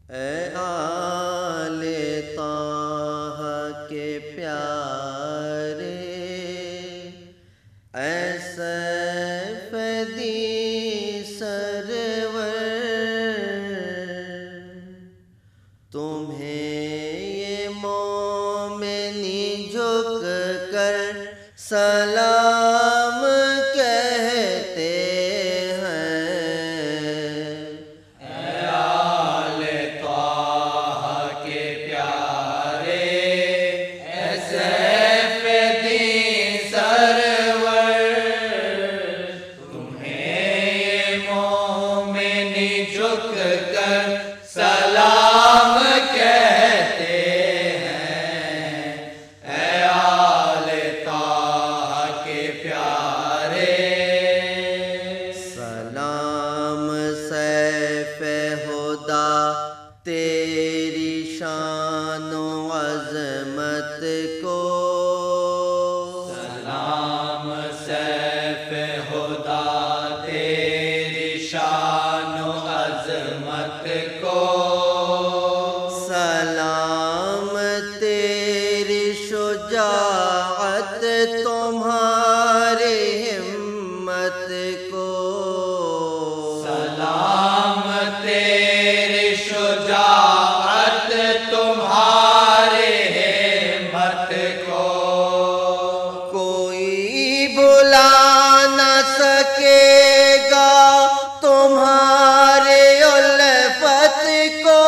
اے آل طہ کے پیارے، اے سیفدی سرور، تمہیں یہ مومنی جھک کر سلام کہتے ہیں۔ اے آل طہ کے پیارے، اے سیفدی سرور، تمہیں یہ مومنی جھک کر سلام کہتے ہیں۔ اے آل طہ کے پیارے، سلام سیف ہدا تیری شان و عظمت کو، سلام سیف ہدا تیری شان و عظمت کو، سلام تیری شجاعت تمہاری ہمت کو، سلام تیری شجاعت تمہارے ہمت کو، کوئی بلا نہ سکے گا تمہارے الفت کو،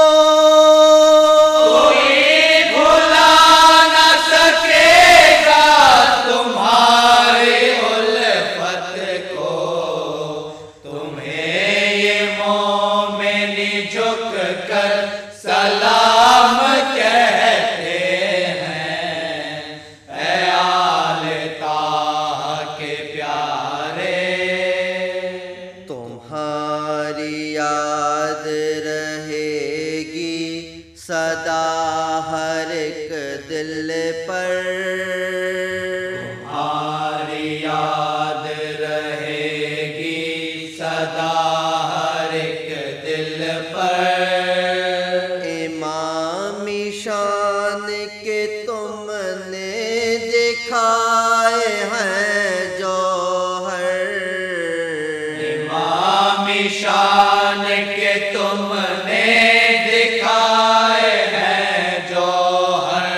کوئی بھلا نہ سکے گا تمہاری الفت کو، تمہیں یہ مومنی جھک کر سلام کہتے ہیں۔ اے آل طہ کے پیارے، تمہاری یاد رہے گی سدا ہر ایک دل پر، تمہاری یاد رہے گی سدا ہر ایک دل پر، امامی شان کے تم نے دکھائے ہیں جوہر، امامی شان کے تم نے دکھائے ہیں جوہر،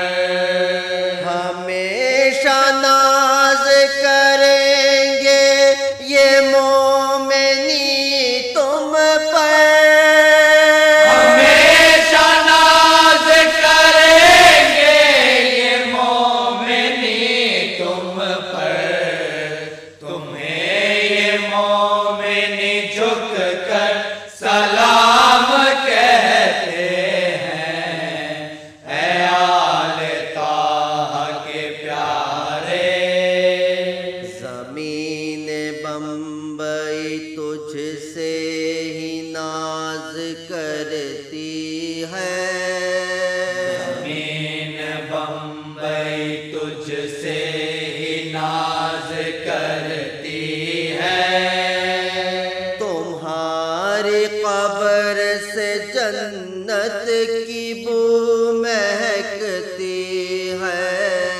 ہمیشہ ناز کریں گے یہ مومنی تم پر، ہمیشہ ناز کریں گے یہ مومنی تم پر، تمہیں یہ مومنی جھک کر سلام کہتے ہیں۔ اے آل طہ کے پیارے، زمین بمبئی تجھ سے ہی ناز کرتی ہے، زمین بمبئی تجھ سے ہی ناز کرتی ہے، تمہاری قبر سے جنت کی بو مہکتی ہے،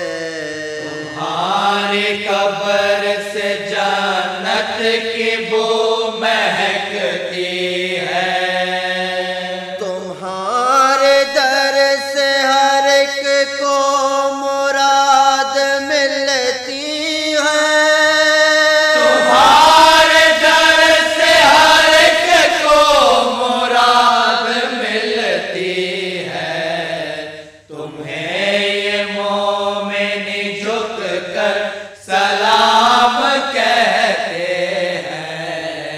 تمہاری قبر سے جنت کی بو مہکتی ہے، تمہارے در سے ہر ایک کو مراد ملتی ہے، تمہارے در سے ہر ایک کو مراد ملتی ہے، تمہیں یہ مومنی جھک کر سلام کہتے ہیں۔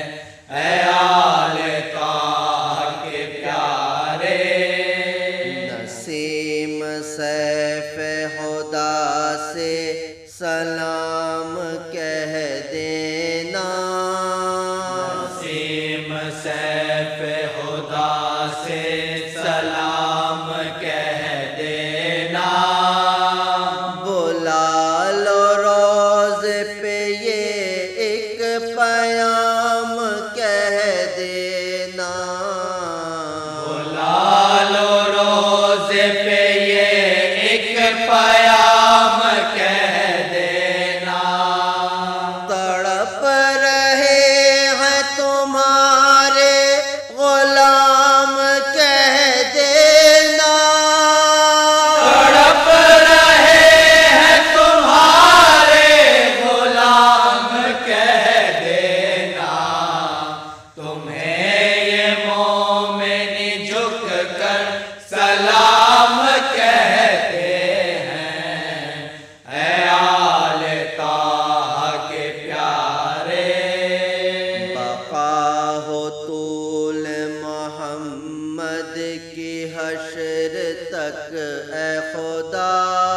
کر سلام کہتے ہیں، اے آل طٰہٰ کے پیارے۔ بقا ہو طول محمد کی حشر تک اے خدا،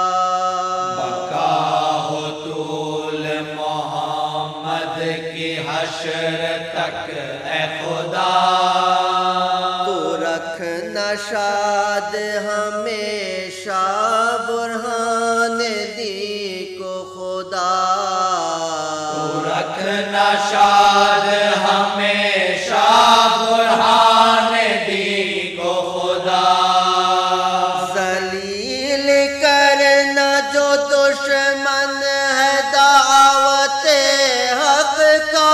بقا ہو طول محمد کی حشر تک اے خدا، تو رکھنا شاد ہمیشہ برہان دی کو خدا، تو رکھنا شاد ہمیشہ برہان دی کو خدا، ذلیل کرنا جو دشمن ہے دعوت حق کا،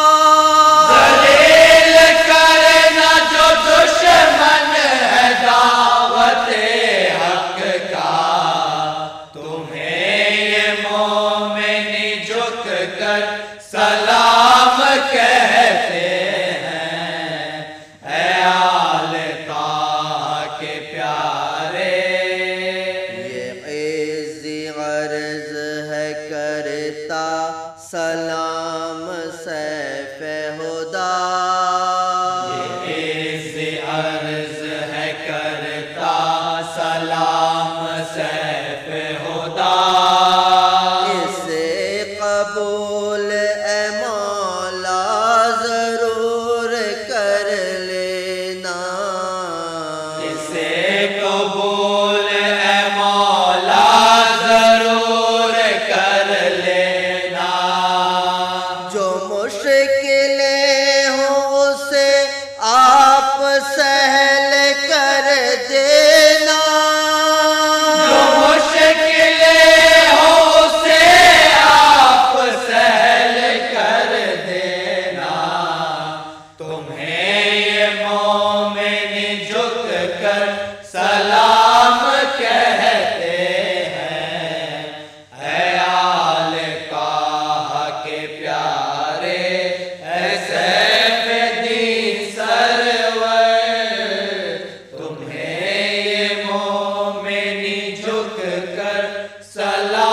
ذلیل کرنا جو دشمن ہے دعوت حق کا، تمہیں یہ مومن جھک کر سلام کہتے ہیں، اے آل طٰہٰ کے پیارے۔ یہ عزی عرض ہے کرتا سلام سیف خدا، عز عرض ہے کرتا سلام سیف خدا، اسے قبول اے مولا ضرور کر لینا، اسے قبول اے مولا ضرور کر لینا، جو مشکلیں ہوں اسے آپ سہل کر دینا، جو مشکلیں ہو اسے آپ سہل کر دینا، تمہیں یہ مومن جھک کر سلام کہتے ہیں، اے آل طٰہٰ کے پیارے، اے سیف دین سرور، تمہیں یہ مومن جھک کر سلام